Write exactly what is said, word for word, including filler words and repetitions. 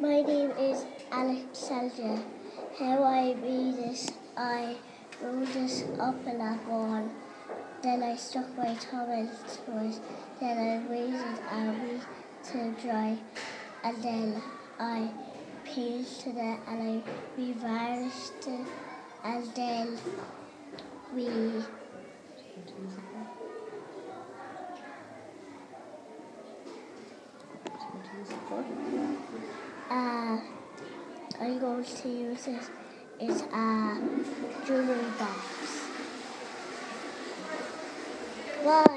My name is Alexandra. How I read this, I rolled this up in a ball. Then I stuck my thumb into it. Then I raised it a wee to dry. And then I painted it and I revarnished it. And then we Uh, I'm going to use this. It's a jewelry box. Bye.